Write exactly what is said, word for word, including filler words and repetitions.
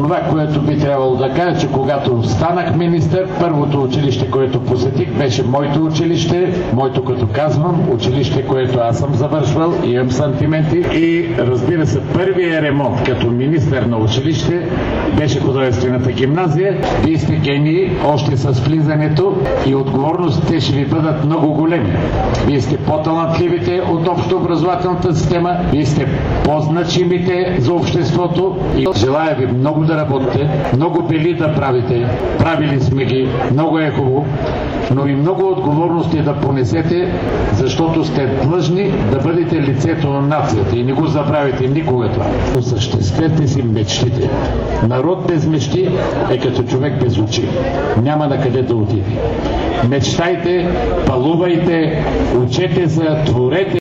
Това, което би трябвало да кажа, че когато станах министър, първото училище, което посетих, беше моето училище, моето, като казвам, училище, което аз съм завършвал, имам сантименти. И разбира се, първият ремонт като министър на училище беше художествената гимназия. Вие сте гении още с влизането и отговорностите ще ви бъдат много големи. Вие сте по-талантливите от общообразователната система, вие сте по-значимите за обществото и желая ви много да работите, много бели да правите, правили сме ги, много е хубаво, но и много отговорности да понесете, защото сте длъжни да бъдете лицето на нацията и не го забравяйте никога това. Осъществете си мечтите. Народ без мечти е като човек без очи. Няма на къде да отиде. Мечтайте, палувайте, учете се, творете.